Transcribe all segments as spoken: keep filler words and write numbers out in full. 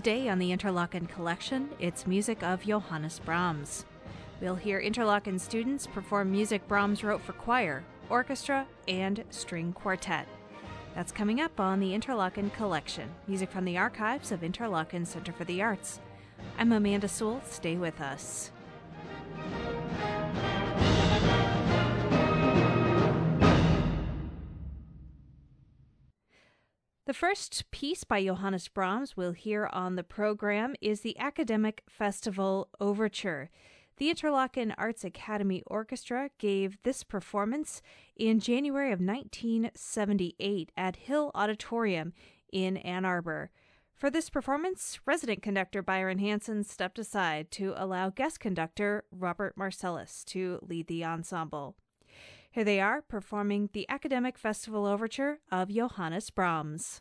Today on the Interlochen Collection, it's music of Johannes Brahms. We'll hear Interlochen students perform music Brahms wrote for choir, orchestra, and string quartet. That's coming up on the Interlochen Collection, music from the archives of Interlochen Center for the Arts. I'm Amanda Sewell. Stay with us. The first piece by Johannes Brahms we'll hear on the program is the Academic Festival Overture. The Interlochen Arts Academy Orchestra gave this performance in January of nineteen seventy-eight at Hill Auditorium in Ann Arbor. For this performance, resident conductor Byron Hansen stepped aside to allow guest conductor Robert Marcellus to lead the ensemble. Here they are performing the Academic Festival Overture of Johannes Brahms.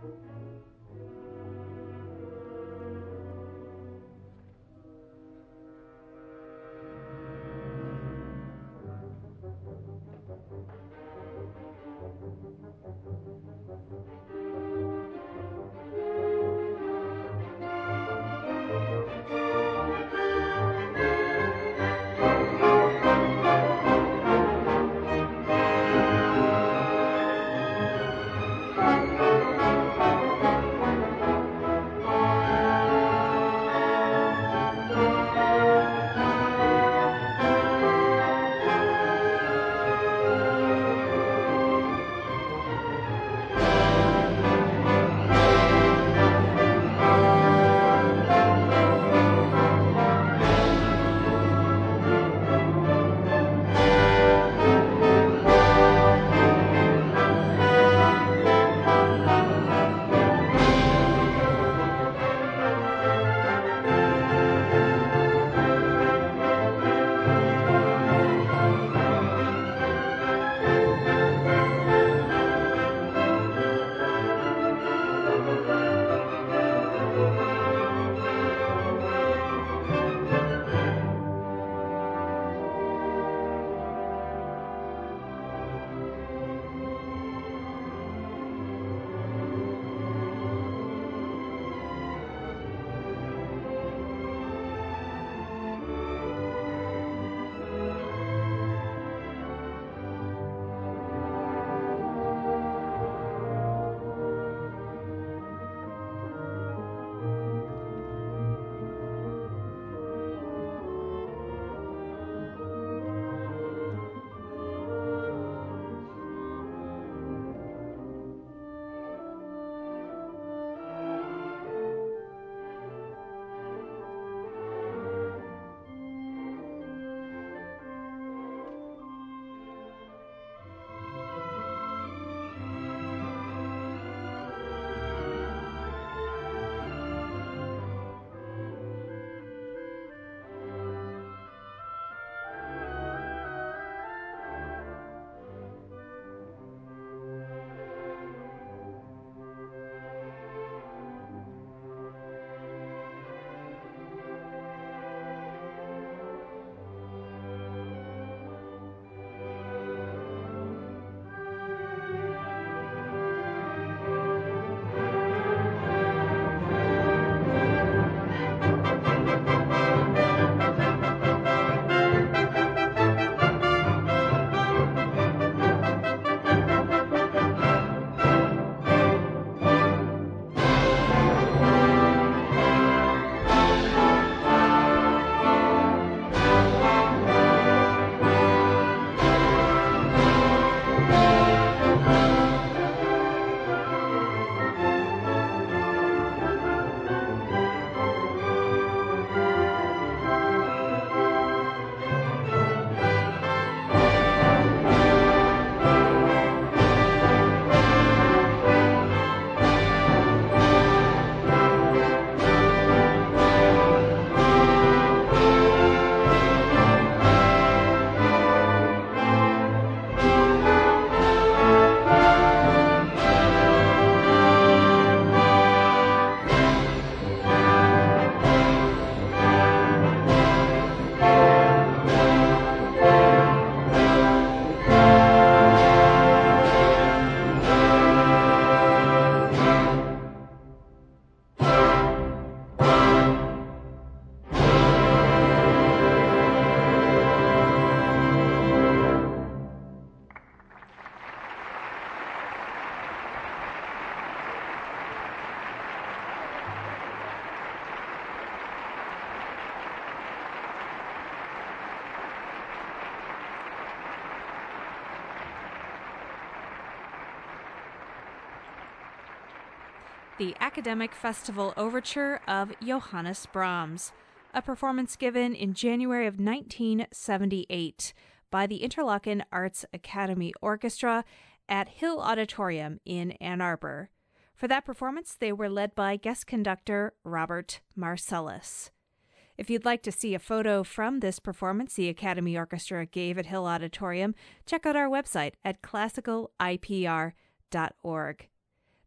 the Academic Festival Overture of Johannes Brahms, a performance given in January of nineteen seventy-eight by the Interlochen Arts Academy Orchestra at Hill Auditorium in Ann Arbor. For that performance, they were led by guest conductor Robert Marcellus. If you'd like to see a photo from this performance the Academy Orchestra gave at Hill Auditorium, check out our website at classical I P R dot org.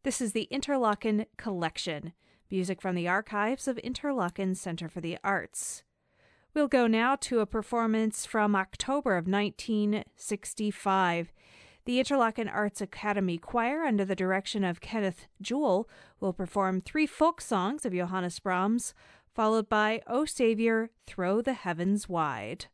This is the Interlochen Collection, music from the archives of Interlochen Center for the Arts. We'll go now to a performance from October of nineteen sixty-five. The Interlochen Arts Academy Choir, under the direction of Kenneth Jewell, will perform three folk songs of Johannes Brahms, followed by O Savior, Throw the Heavens Wide.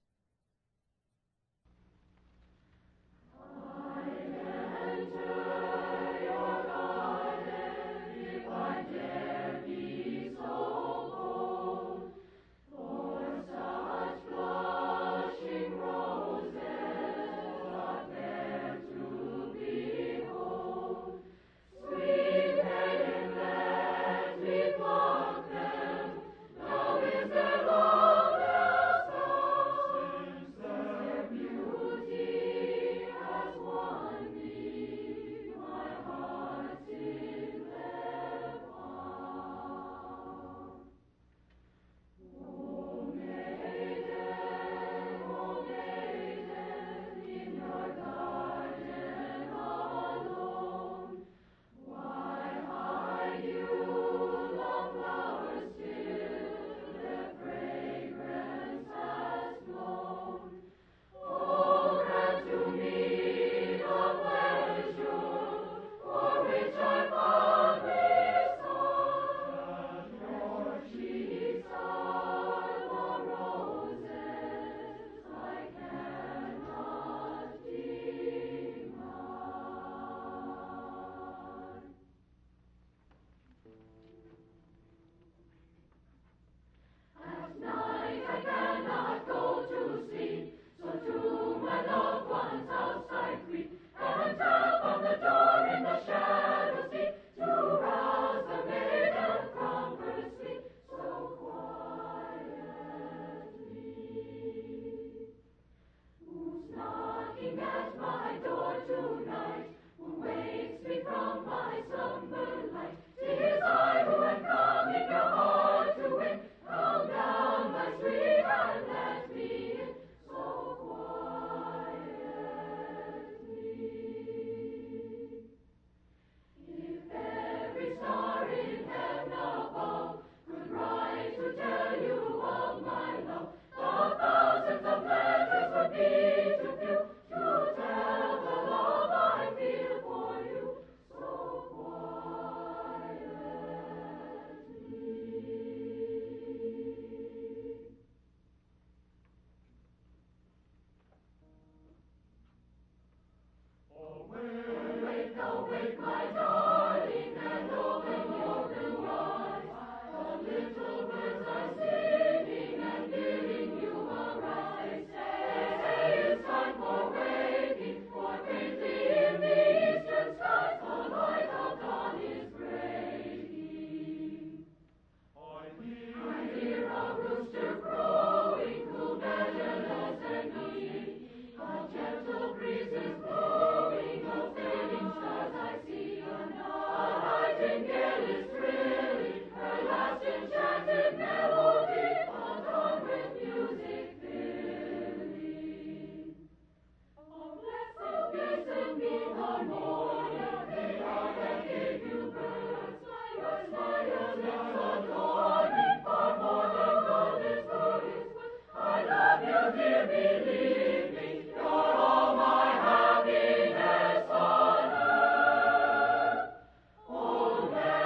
Oh,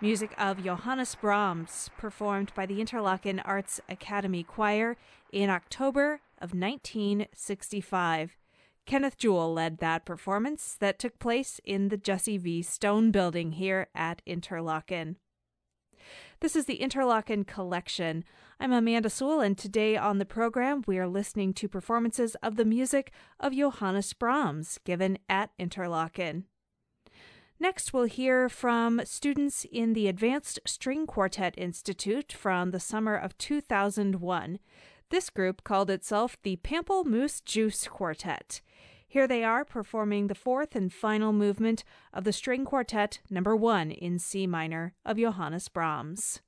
music of Johannes Brahms, performed by the Interlaken Arts Academy Choir in October of nineteen sixty-five. Kenneth Jewell led that performance that took place in the Jussie V. Stone building here at Interlaken. This is the Interlaken Collection. I'm Amanda Sewell, and today on the program we are listening to performances of the music of Johannes Brahms given at Interlaken. Next, we'll hear from students in the Advanced String Quartet Institute from the summer of two thousand one. This group called itself the Pamplemousse Juice Quartet. Here they are performing the fourth and final movement of the String Quartet number one in C minor of Johannes Brahms.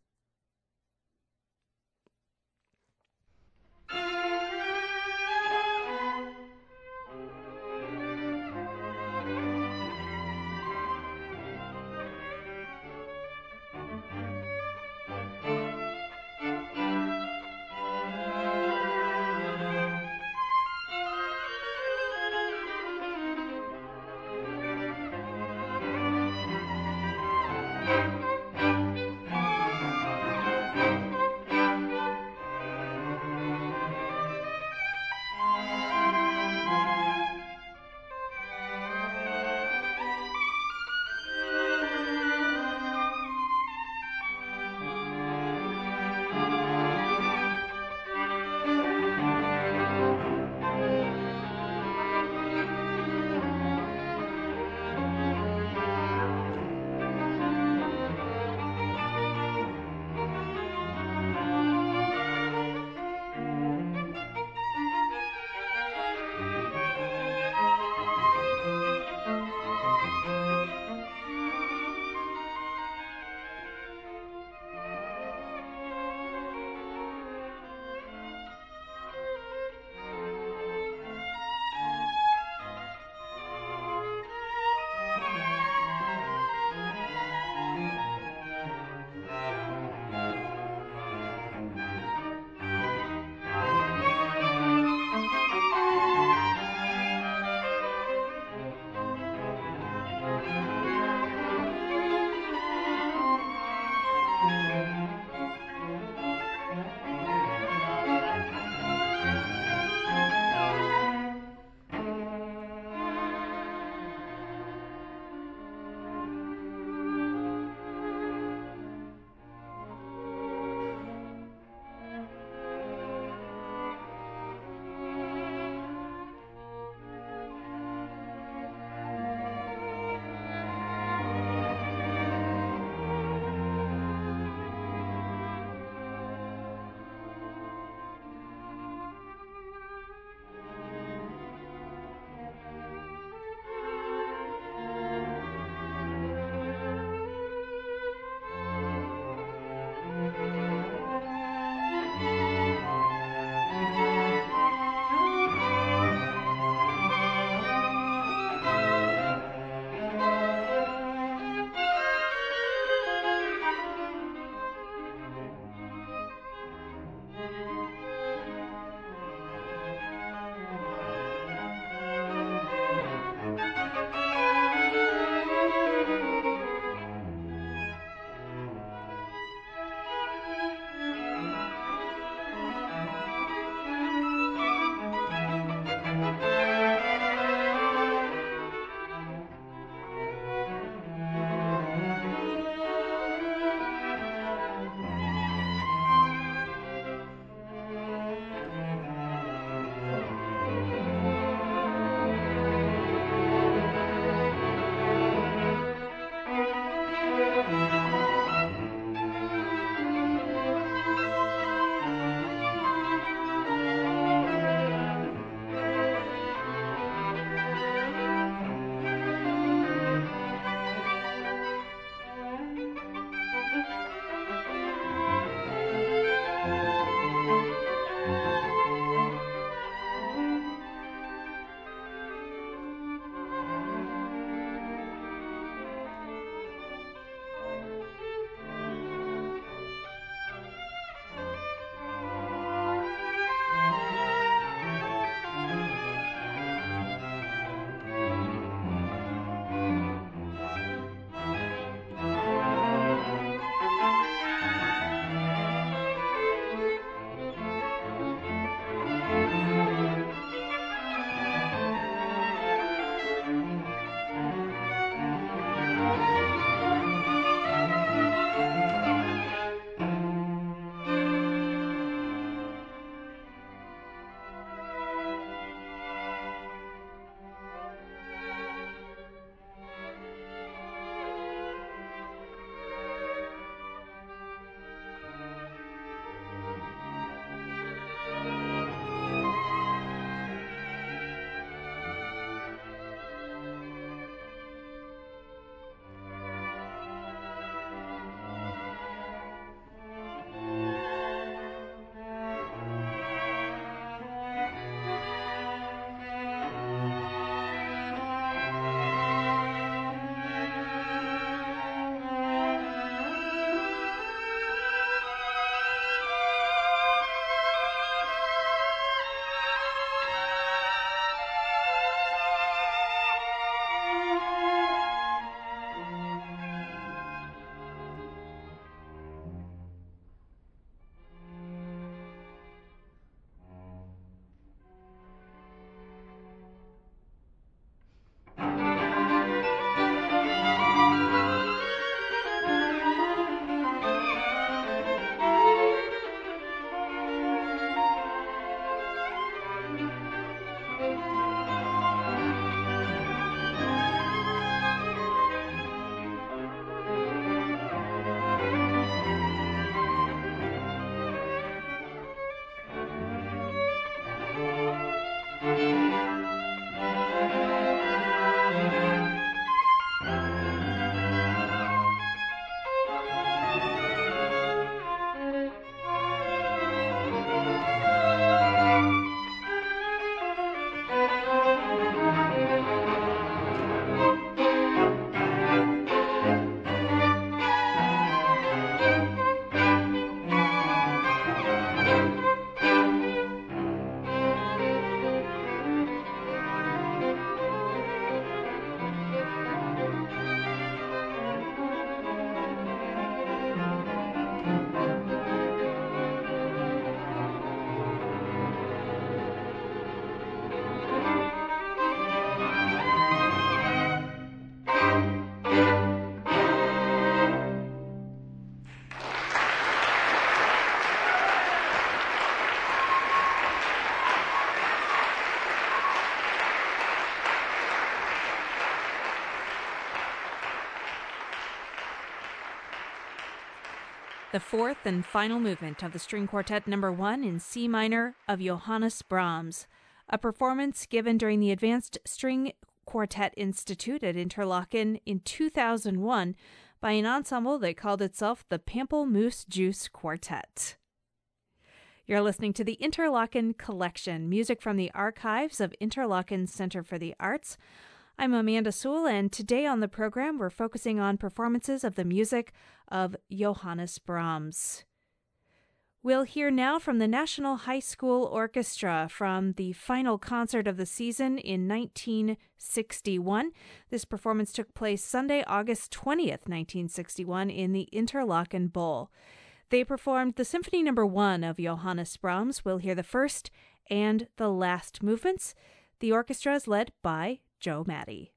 the fourth and final movement of the String Quartet Number One in C minor of Johannes Brahms, a performance given during the Advanced String Quartet Institute at Interlaken in two thousand one by an ensemble that called itself the Pamplemousse Juice Quartet. You're listening to the Interlaken Collection, music from the archives of Interlaken Center for the Arts. I'm Amanda Sewell, and today on the program we're focusing on performances of the music of Johannes Brahms. We'll hear now from the National High School Orchestra from the final concert of the season in nineteen sixty-one. This performance took place Sunday, August twentieth, nineteen sixty-one, in the Interlaken Bowl. They performed the Symphony Number One of Johannes Brahms. We'll hear the first and the last movements. The orchestra is led by Joe Matty.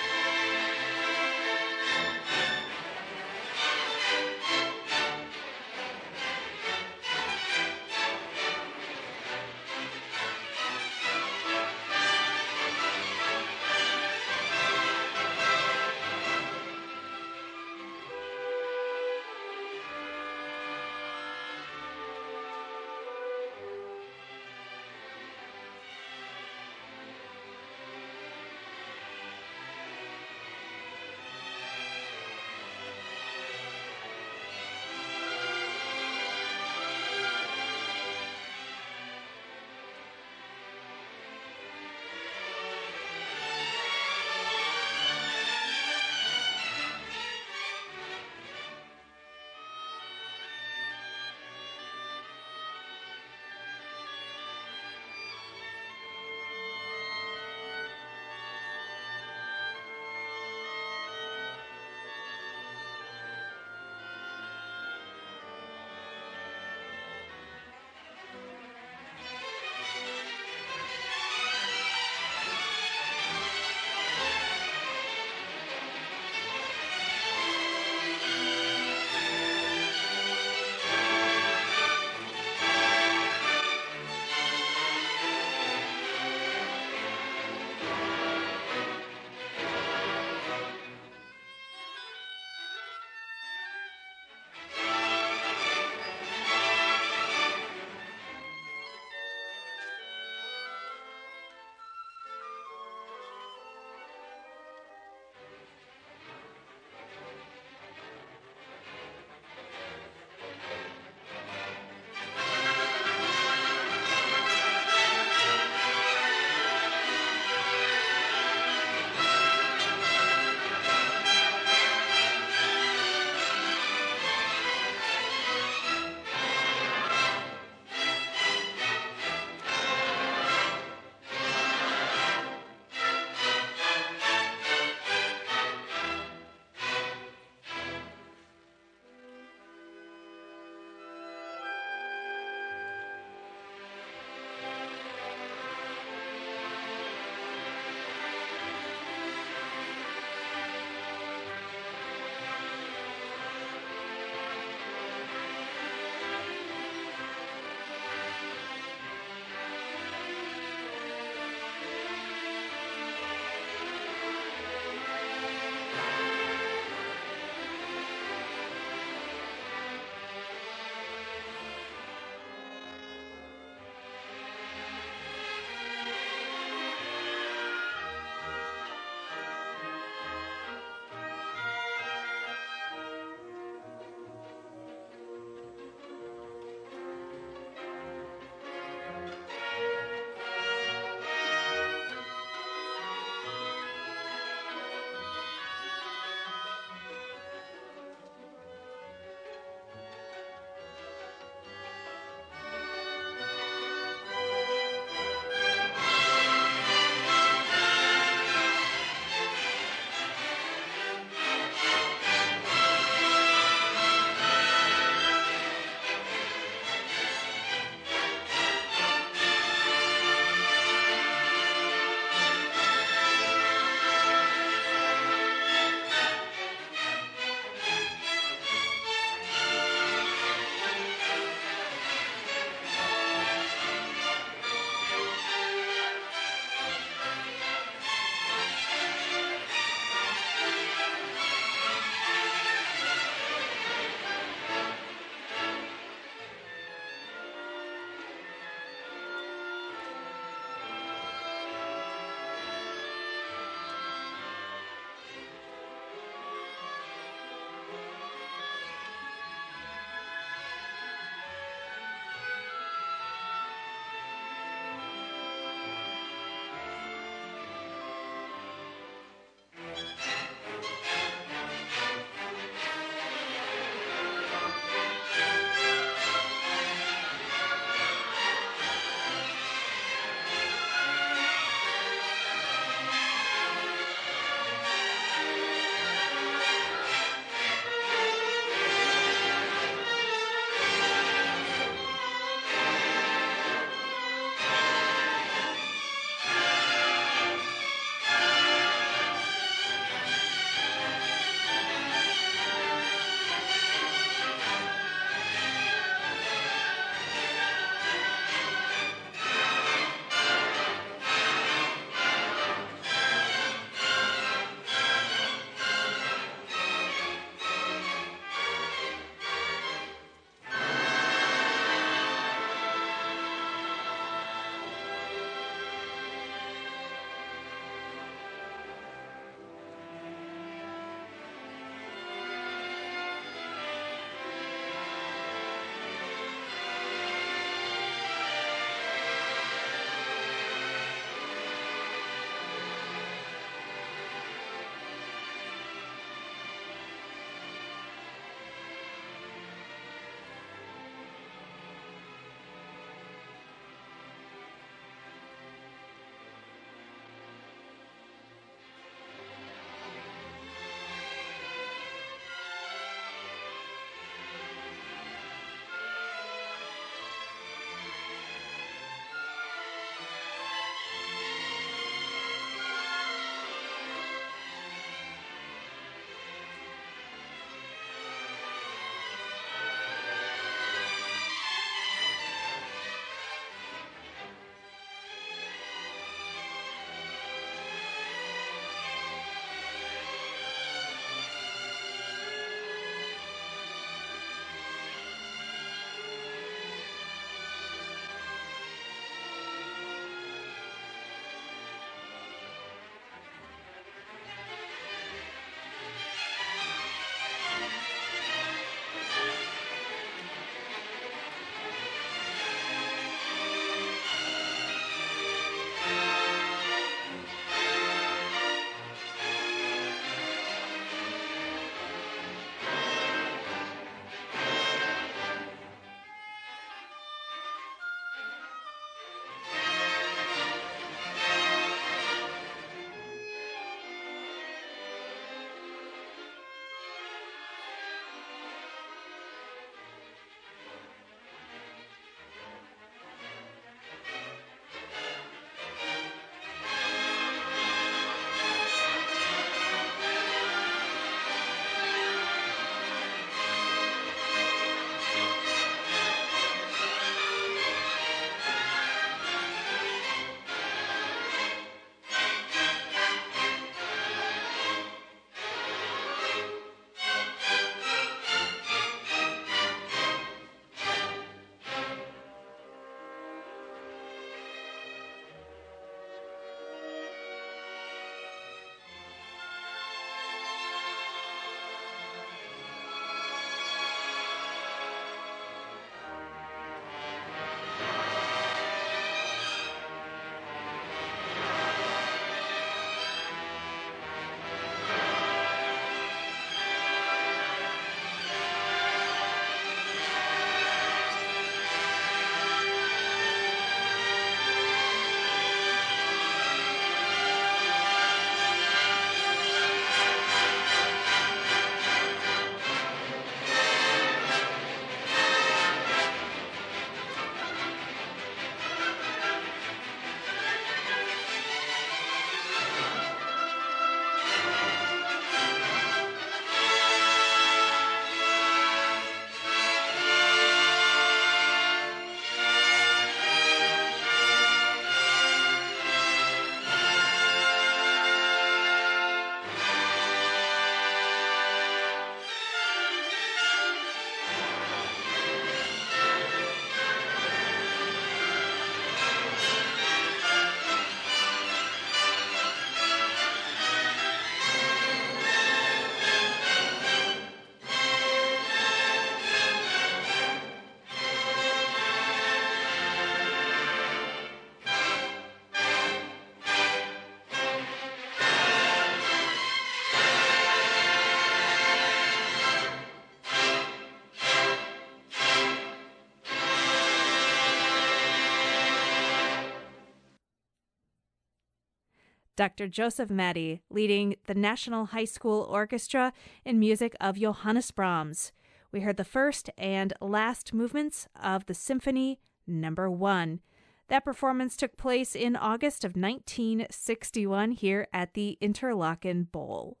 Doctor Joseph Maddy leading the National High School Orchestra in music of Johannes Brahms. We heard the first and last movements of the Symphony Number One. That performance took place in August of nineteen sixty-one here at the Interlaken Bowl.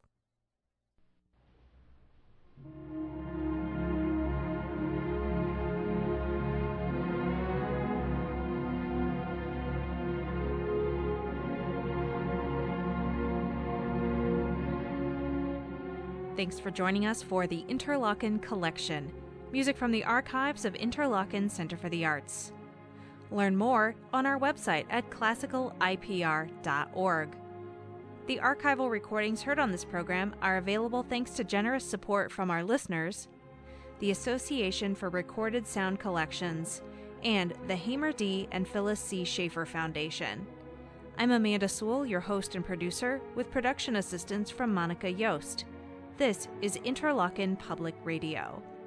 Thanks for joining us for the Interlaken Collection, music from the archives of Interlaken Center for the Arts. Learn more on our website at classical I P R dot org. The archival recordings heard on this program are available thanks to generous support from our listeners, the Association for Recorded Sound Collections, and the Hamer D. and Phyllis C. Schaefer Foundation. I'm Amanda Sewell, your host and producer, with production assistance from Monica Yost. This is Interlaken Public Radio.